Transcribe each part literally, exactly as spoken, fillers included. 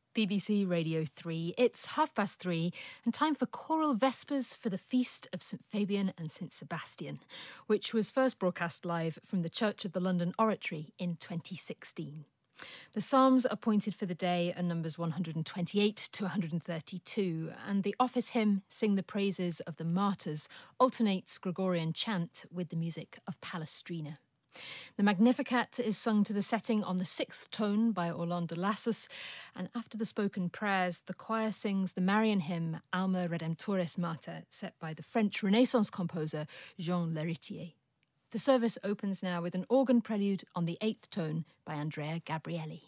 B B C Radio three. It's half past three and time for choral vespers for the feast of St Fabian and St Sebastian, which was first broadcast live from the Church of the London Oratory in twenty sixteen. The psalms appointed for the day are numbers one hundred twenty-eight to one hundred thirty-two, and the office hymn, Sing the Praises of the Martyrs, alternates Gregorian chant with the music of Palestrina. The Magnificat is sung to the setting on the sixth tone by Orlando Lassus, and after the spoken prayers, the choir sings the Marian hymn Alma Redemptoris Mater, set by the French Renaissance composer Jean L'Héritier. The service opens now with an organ prelude on the eighth tone by Andrea Gabrielli.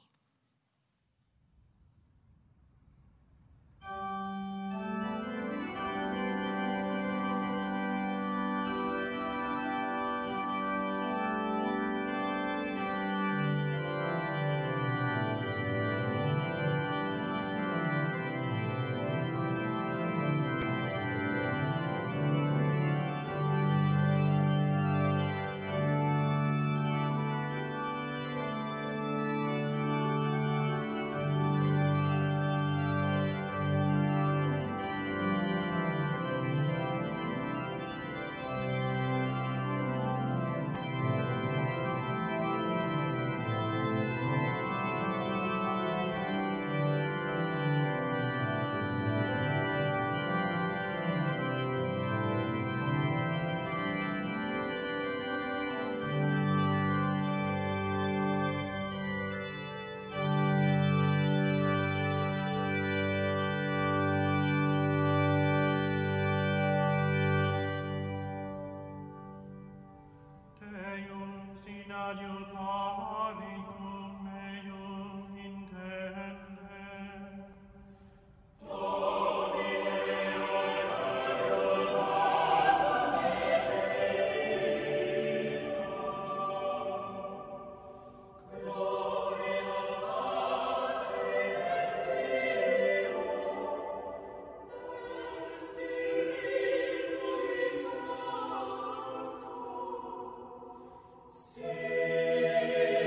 See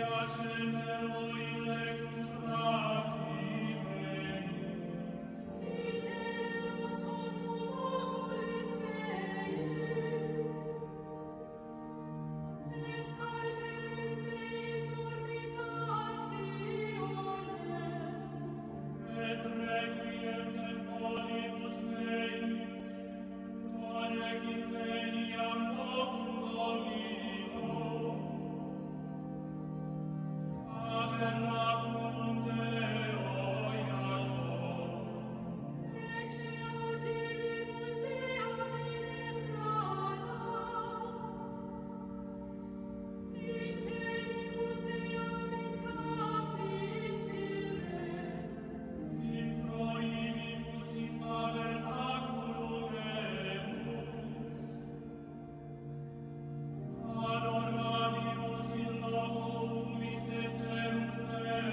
Adorabibus in loco misericordiae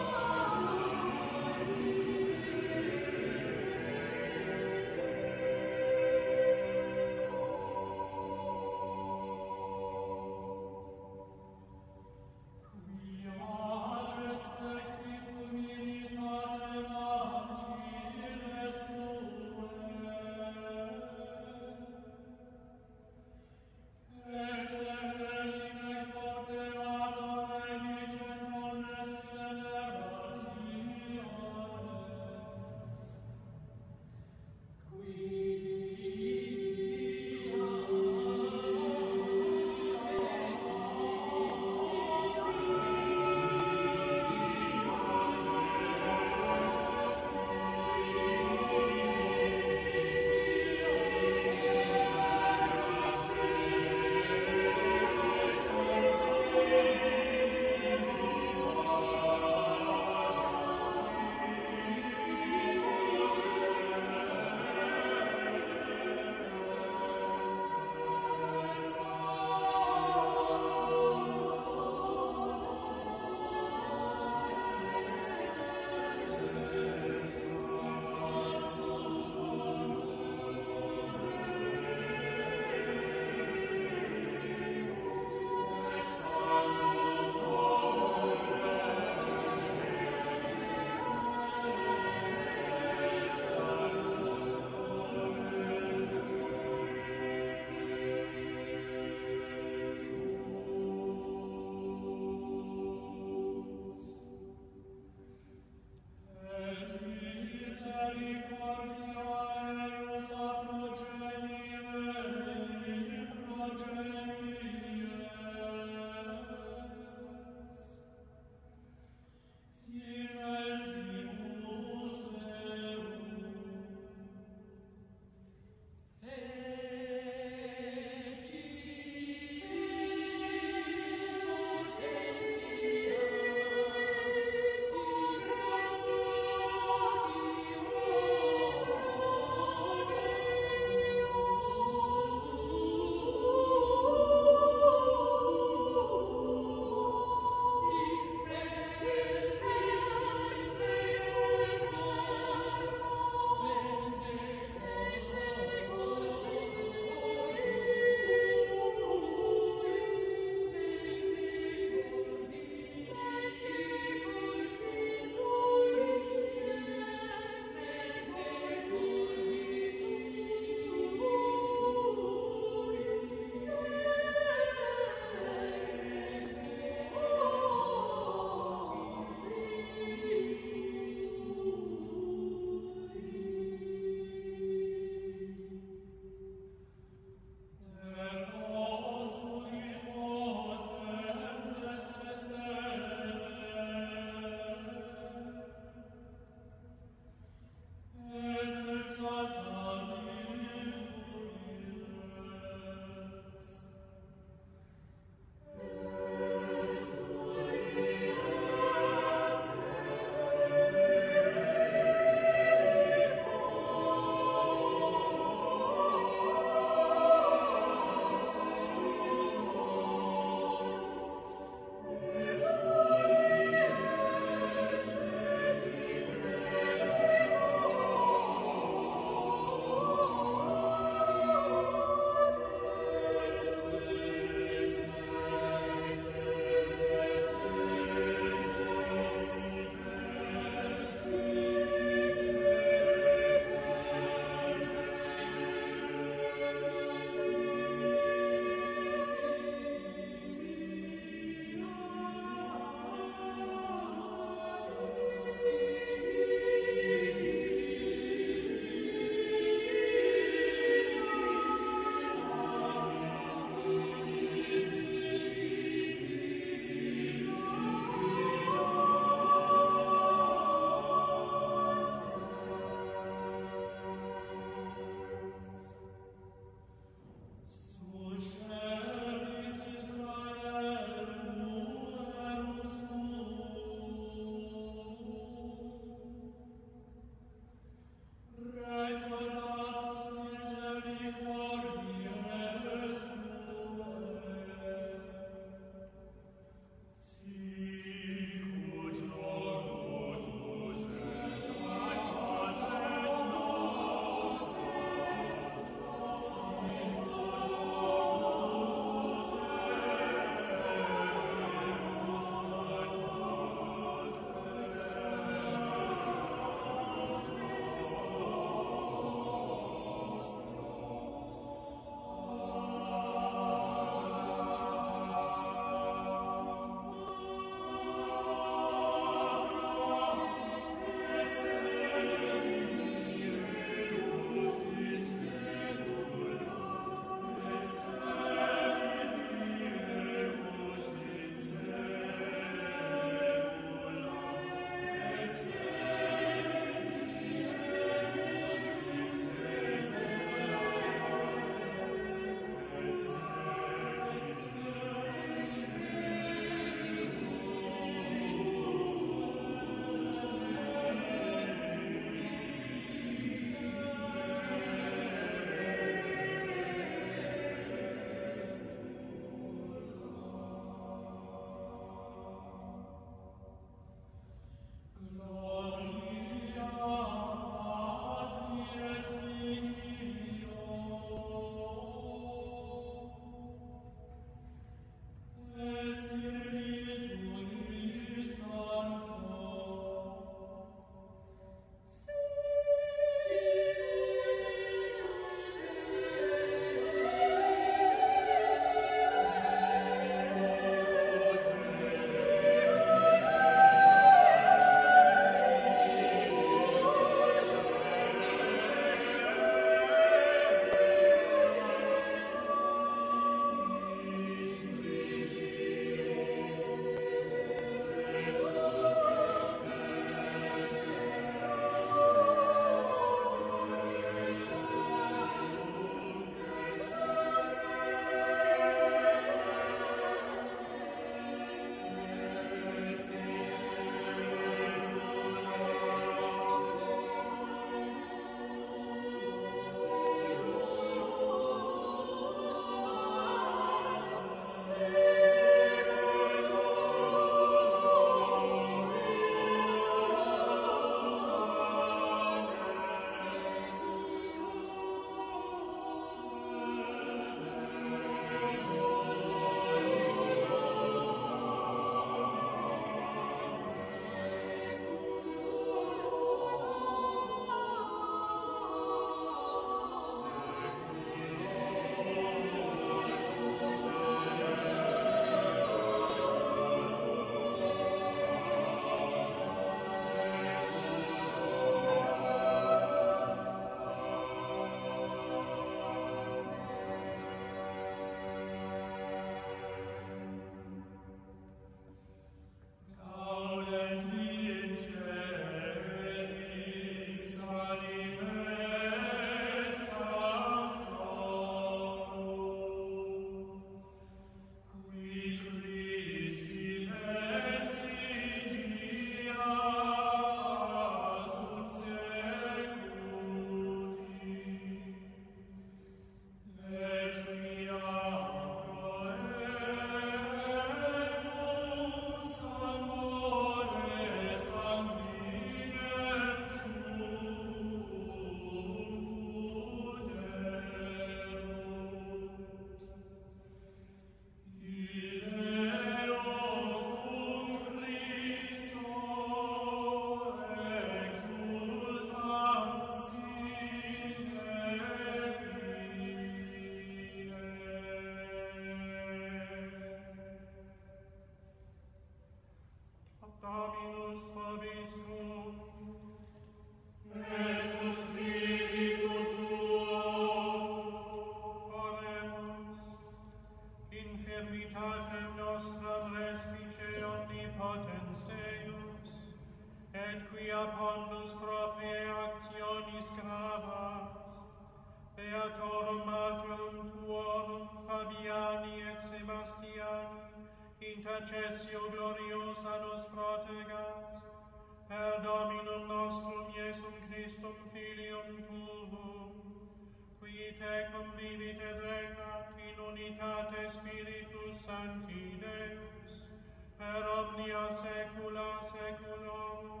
Unitatem nostram respice omnipotens Deus, et quia pondus propriae actionis gravat, Beatorum martyrum tuorum Fabiani et Sebastiani, intercessio gloriosa nos protegat, per Dominum nostrum Iesum Christum Filium tuum, qui tecum vivit et regnat in unitate Spiritus Sancti Deus, per omnia saecula saeculorum.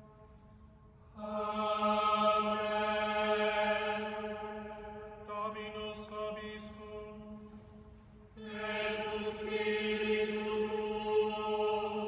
Amen. Dominus vobiscum. Et Spiritu tuo.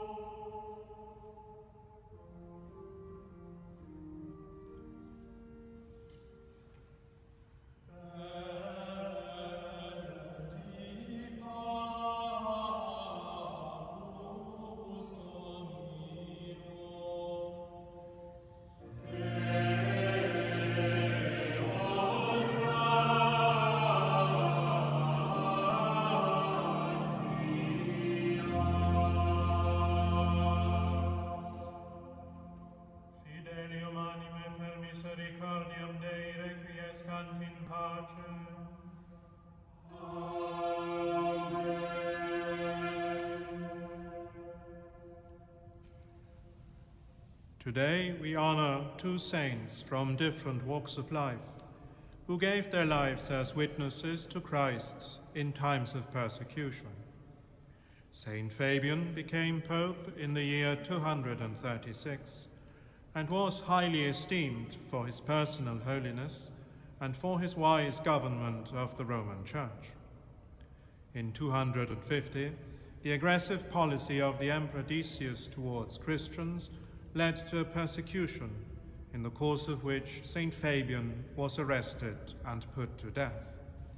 Today we honor two saints from different walks of life who gave their lives as witnesses to Christ in times of persecution. Saint Fabian became Pope in the year two hundred thirty-six and was highly esteemed for his personal holiness and for his wise government of the Roman Church. In two hundred fifty, the aggressive policy of the Emperor Decius towards Christians led to a persecution, in the course of which Saint Fabian was arrested and put to death.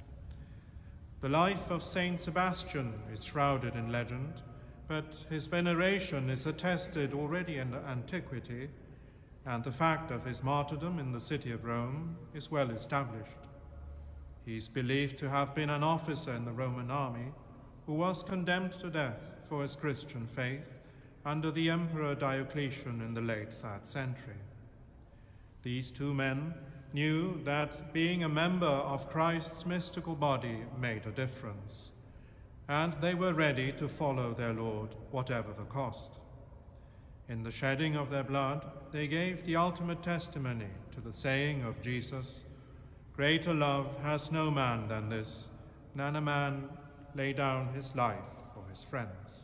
The life of Saint Sebastian is shrouded in legend, but his veneration is attested already in antiquity, and the fact of his martyrdom in the city of Rome is well established. He is believed to have been an officer in the Roman army who was condemned to death for his Christian faith under the Emperor Diocletian in the late third century. These two men knew that being a member of Christ's mystical body made a difference, and they were ready to follow their Lord, whatever the cost. In the shedding of their blood, they gave the ultimate testimony to the saying of Jesus, "Greater love has no man than this, than a man lay down his life for his friends."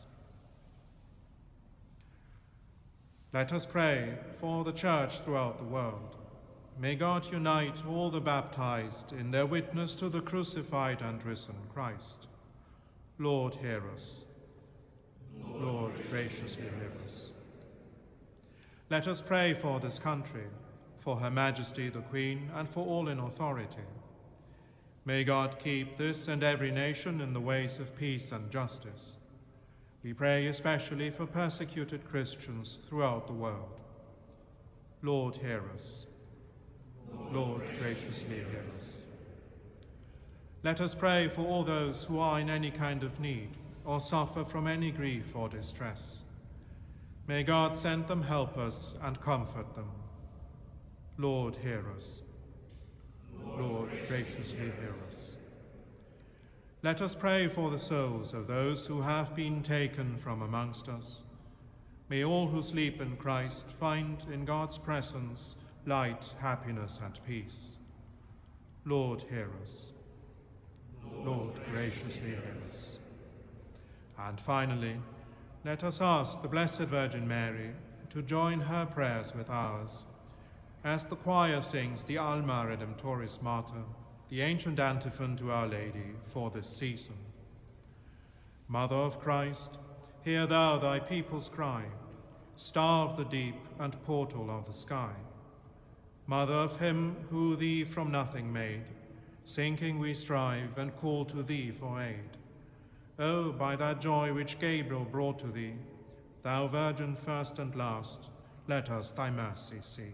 Let us pray for the Church throughout the world. May God unite all the baptized in their witness to the crucified and risen Christ. Lord, hear us. Lord, graciously hear us. Let us pray for this country, for Her Majesty the Queen, and for all in authority. May God keep this and every nation in the ways of peace and justice. We pray especially for persecuted Christians throughout the world. Lord, hear us. Lord, graciously hear us. Let us pray for all those who are in any kind of need or suffer from any grief or distress. May God send them helpers and comfort them. Lord, hear us. Lord, graciously hear us. Let us pray for the souls of those who have been taken from amongst us. May all who sleep in Christ find in God's presence light, happiness, and peace. Lord, hear us. Lord, graciously hear us. And finally, let us ask the Blessed Virgin Mary to join her prayers with ours as the choir sings the Alma Redemptoris Mater, the ancient antiphon to Our Lady for this season. Mother of Christ, hear thou thy people's cry, star of the deep and portal of the sky. Mother of him who thee from nothing made, sinking we strive and call to thee for aid. O, by that joy which Gabriel brought to thee, thou Virgin first and last, let us thy mercy see.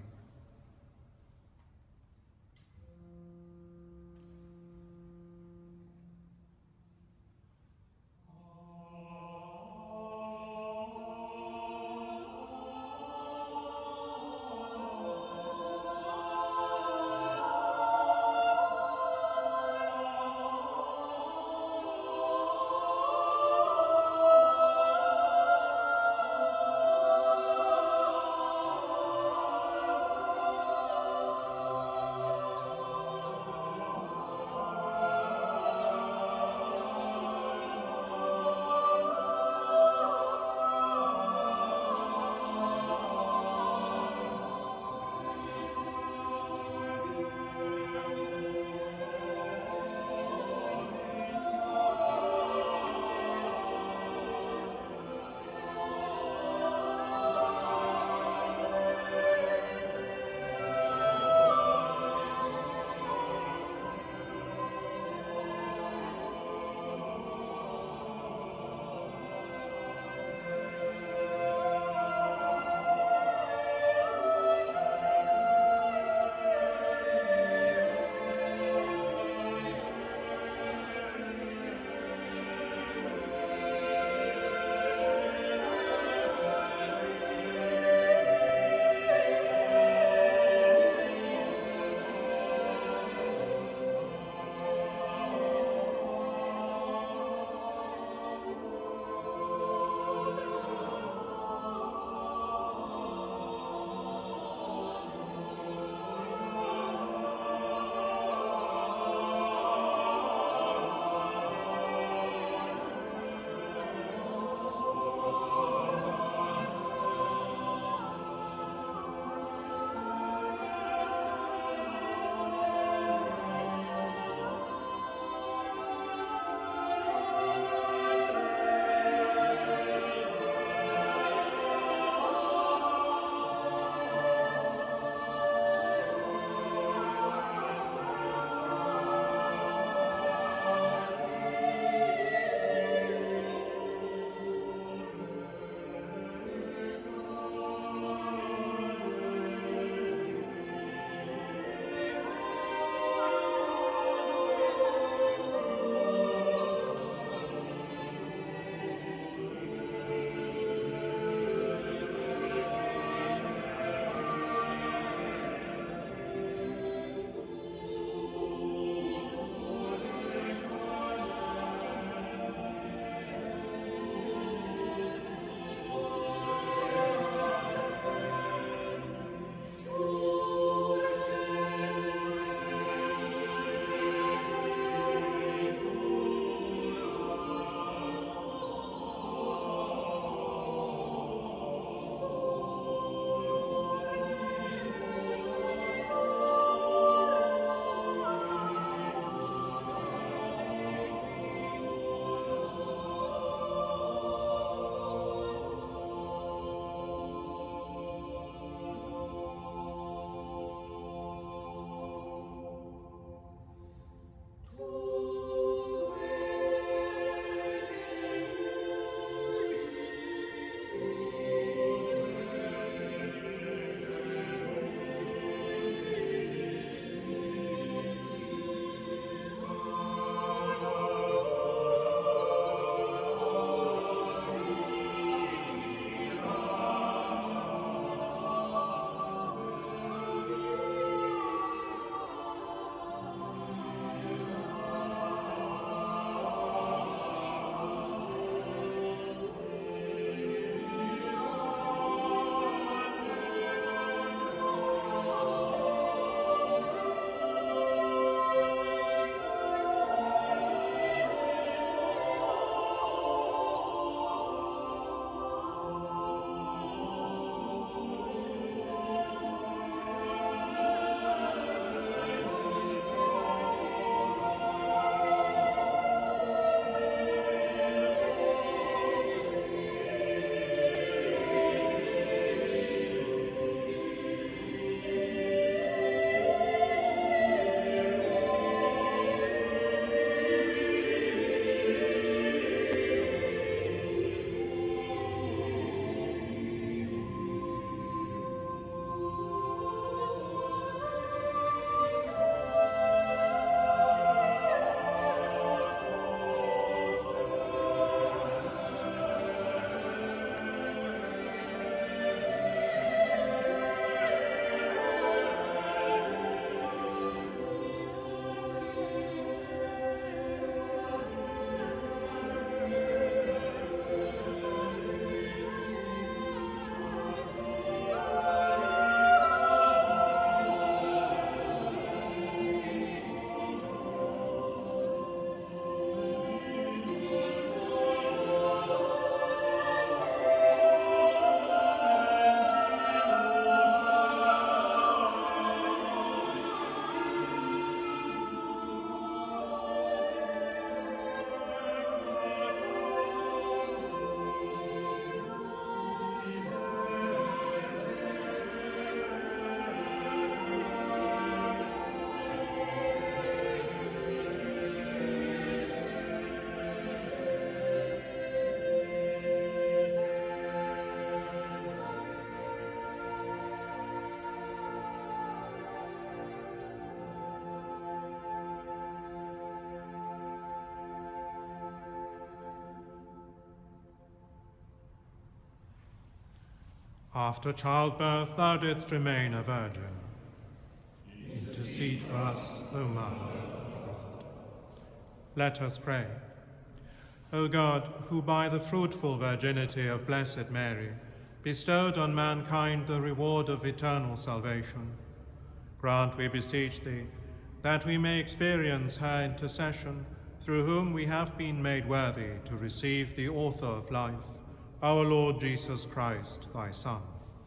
After childbirth thou didst remain a virgin. Intercede for us, O Mother of God. Let us pray. O God, who by the fruitful virginity of Blessed Mary bestowed on mankind the reward of eternal salvation, grant, we beseech thee, that we may experience her intercession, through whom we have been made worthy to receive the author of life, our Lord Jesus Christ, thy Son.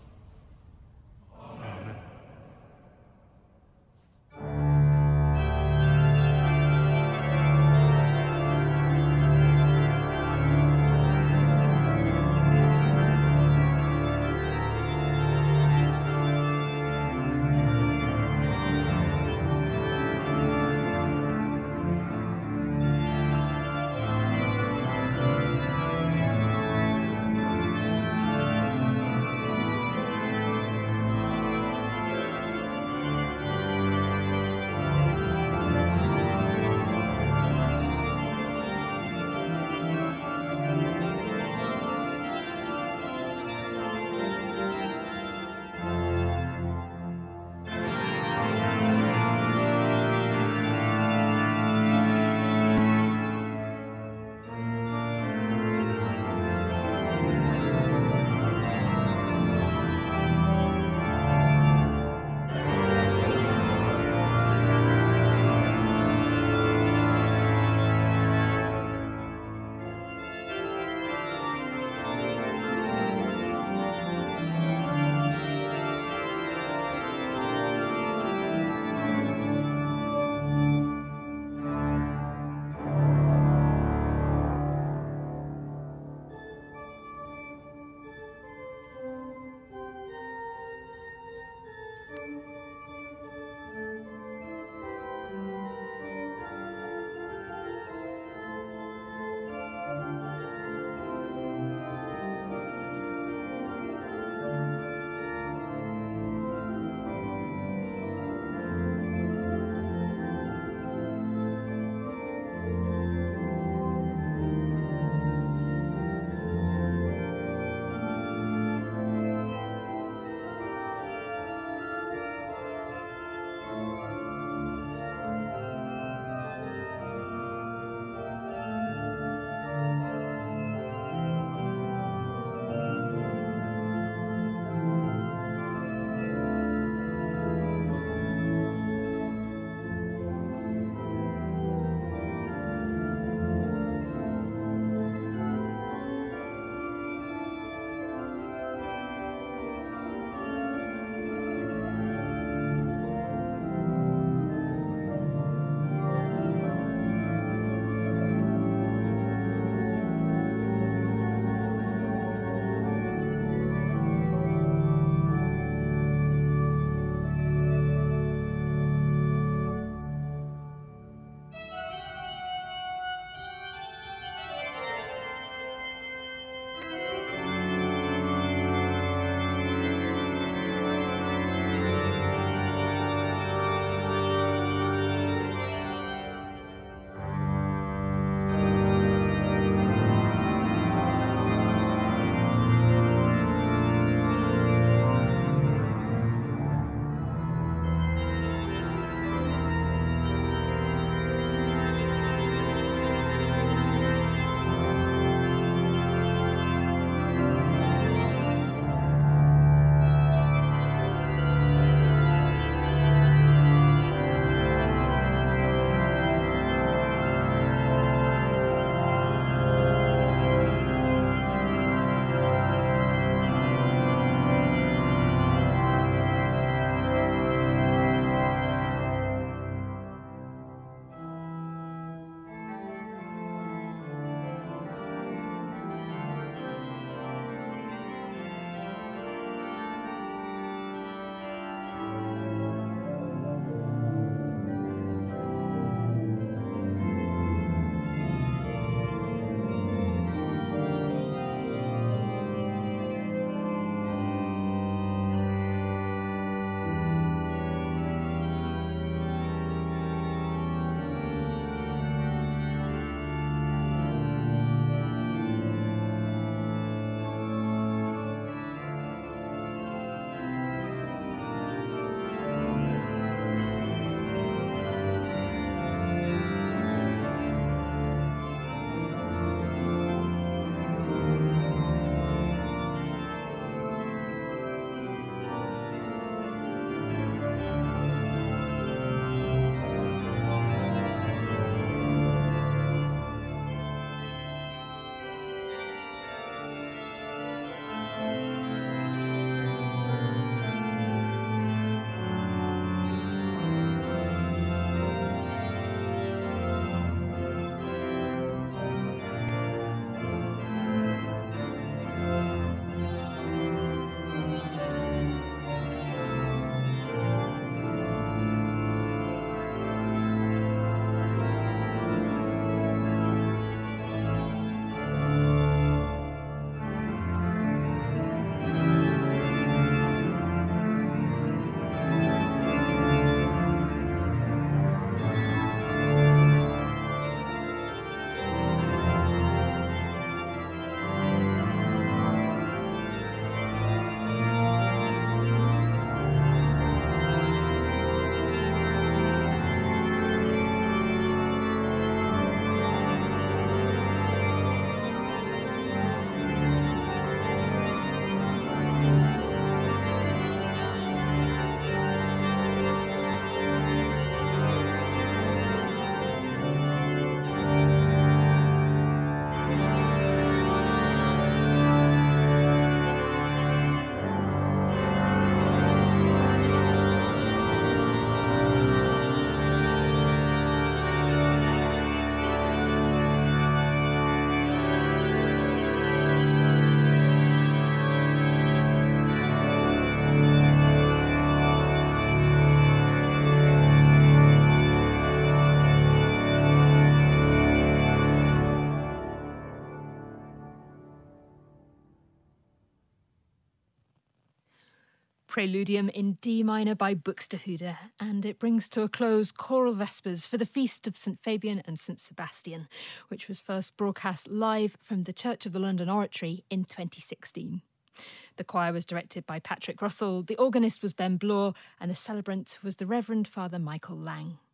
Amen. Preludium in D minor by Buxtehude, and it brings to a close Choral Vespers for the feast of St Fabian and St Sebastian, which was first broadcast live from the Church of the London Oratory in twenty sixteen. The choir was directed by Patrick Russell, the organist was Ben Bloor, and the celebrant was the Reverend Father Michael Lang.